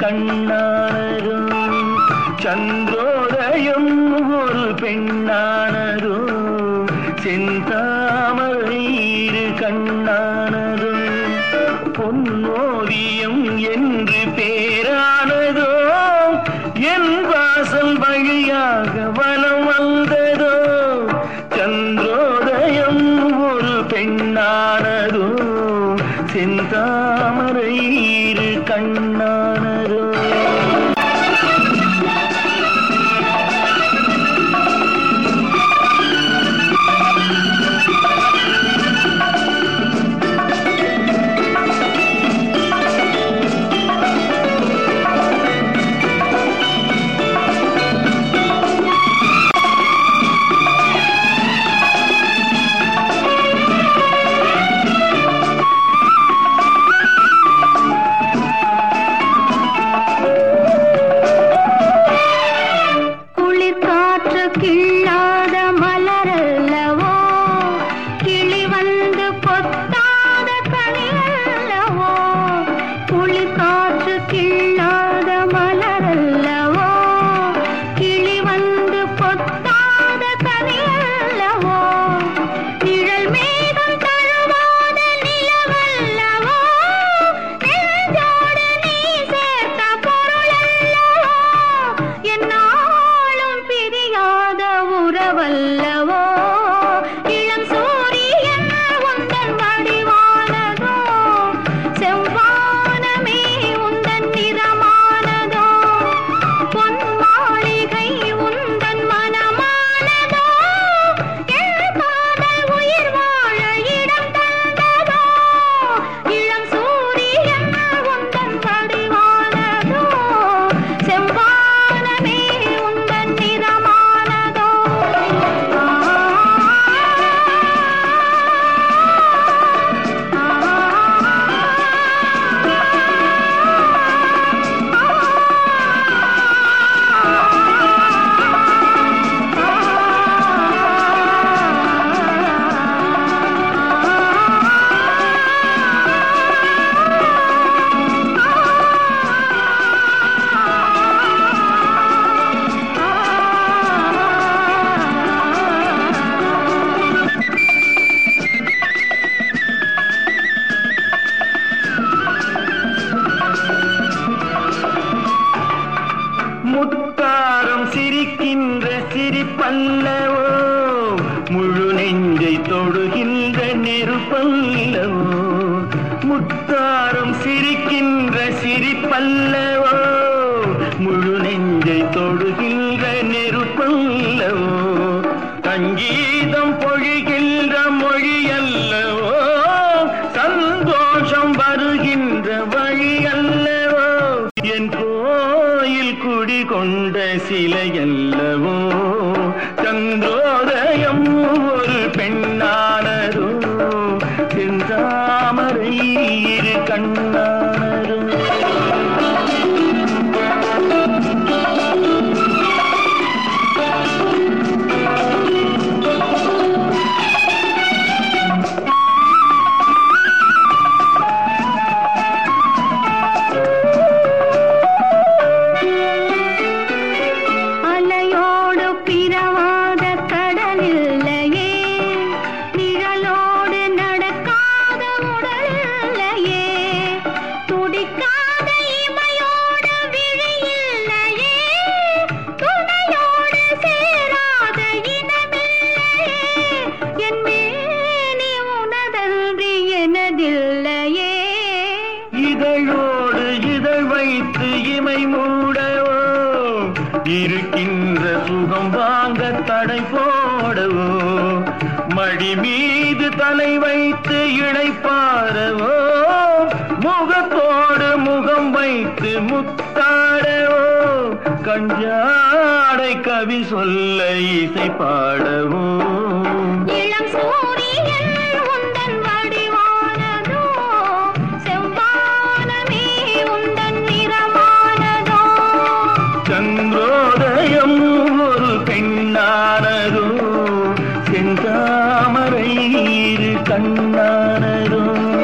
கண்ணானதோ சந்திரோதயம் ஒரு பெண்ணானதோ செந்தாமரை இரு கண்ணானதோ பொன்னோவியம் என்று பேரானதோ என் வாசல் வழியாக வலம் வந்ததோ சந்திரோதயம் ஒரு பெண்ணானதோ செந்தாமரை இரு கண்ணானதோ கிள்ளாத மலரல்லவோ கிளி வந்து கொத்தாத கனியல்லவோ குளிர்காற்று கிள்ளாத மலரல்லவோ கிளி வந்து கொத்தாத கனியல்லவோ நிழல் மேகம் தழுவாத நிலவல்லவோ நெஞ்சோடு நீ சேர்த்த பொருளல்லவோ என்னாலும் பிரியாத உறவல்லவோ இளம் சூரியன் உந்தன் வடிவானதோ செவ்வானமே உந்தன் நிறமானதோ பொன் மாளிகை உந்தன் மனமானதோ என் காதல் உயிர் வாழ இடம் தந்ததோ இளம் சூரியன் உந்தன் வடிவானதோ செவ்வானமே உந்தன் நிறமானதோ முத்தாரம் சிரிக்கின்ற சிரிப்பல்லவோ முழு நெஞ்சை தொடுகின்ற நெருப்பல்லவோ முத்தாரம் சிரிக்கின்ற சிரிப்பல்லவோ முழு நெஞ்சை தொடுகின்ற நெருப்பல்லவோ சங்கீதம் பொழிகின்ற மொழியல்லவோ சந்தோஷம் வருகின்ற வழியல்லவோ என் கோயில் குடிகொண்ட சிலையல்லவோ சந்திரோதயம் ஒரு பெண்ணானதோ செந்தாமரை இரு கண்ணானதோ அலையோடு பிறவாத கடலில்லையே நிழலோடு நடக்காத உடலில்லையே துடிக்காத இமையோடு விழியில்லையே துணையோடு சேராத இனமில்லையே என் மேனி உனதன்றி எனதில்லையே இதழோடு இதழ் வைத்து இமை மூடவோ இருக்கின்ற சுகம் வாங்க தடை போடவோ மடி மீது தலை வைத்து இளைப்பாரவோ முகத்தோடு முகம் வைத்து முத்தாடவோ கஞ்சாடை கவி சொல்ல இசை பாடவோ இளம் சூரியன் உந்தன் வடிவானதோ செவ்வானமே உந்தன் நிறமானதோ சந்திரோதயம் ஒரு பெண்ணானதோ செந்தாமரை இரு கண்ணானதோ